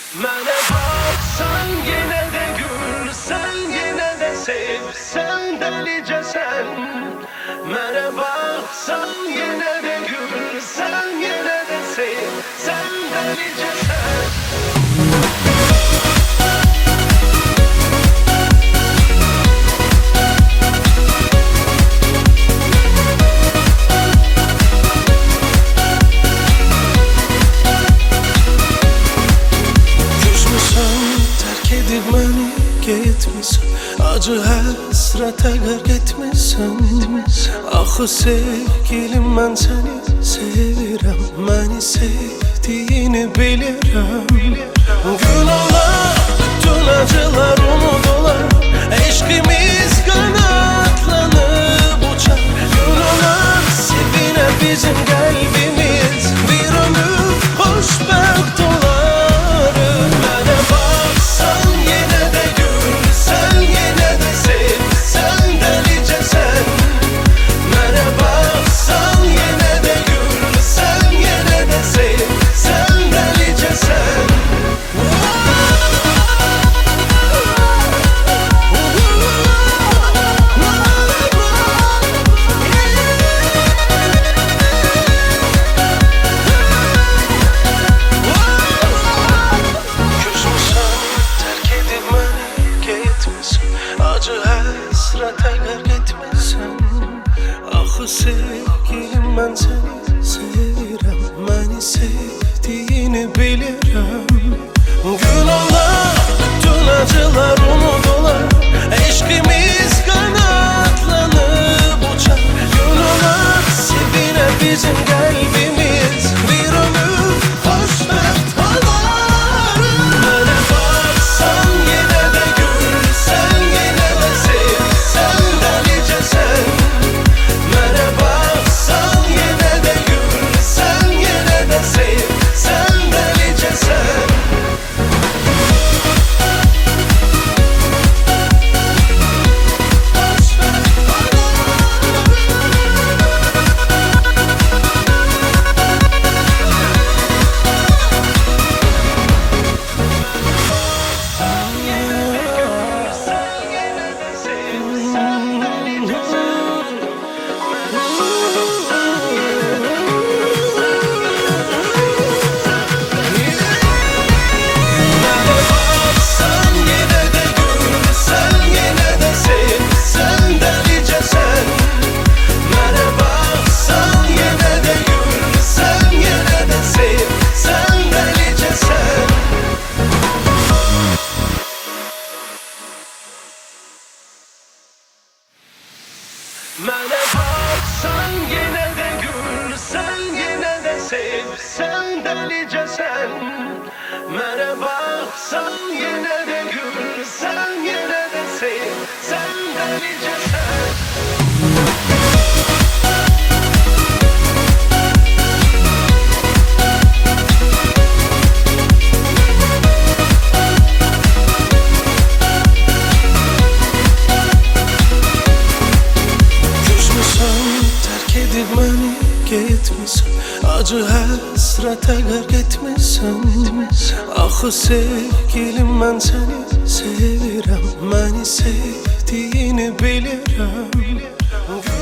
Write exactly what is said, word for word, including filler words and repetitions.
Mənə baxsan yenə də gülsən, yenə də sevsən dəlicəsən. Mənə baxsan yenə də gülsən, yenə də sevsən dəlicəsən. Məni getmisən, acı həsrətə qərq etmisən. Axı sevgilim, mən səni sevirəm, məni sevdiyini bilirəm. Gün olar, bütün acılar unudular, eşqimiz qanatlanıb uçar. Gün olar, sevinə bizim qəlbimiz, bir ömür xoşbəxt olar. Acı həsrətə qərq etmisən. Axı sevgilim, mən səni sevirəm, məni sevdiyini bilirəm. Gün olar, bütün acılar unudular, eşqimiz qanatlanıb uçar. Gün olar, sevinə bizim qəlbimiz, bir ömür xoşbəxt olar. Mənə baxsan yenə də gülsən, yenə də sevsən dəlicəsən. Mənə baxsan yenə də gülsən, yenə də sevsən dəlicəsən. Mənə baxsan yenə də gülsən, yenə də sevsən dəlicəsən. Mənə baxsan yenə də gülsən, yenə də sevsən dəlicəsən. Məni getmisən, acı həsrətə qərq etmisən. Axı sevgilim, mən səni sevirəm, məni sevdiyini bilirəm.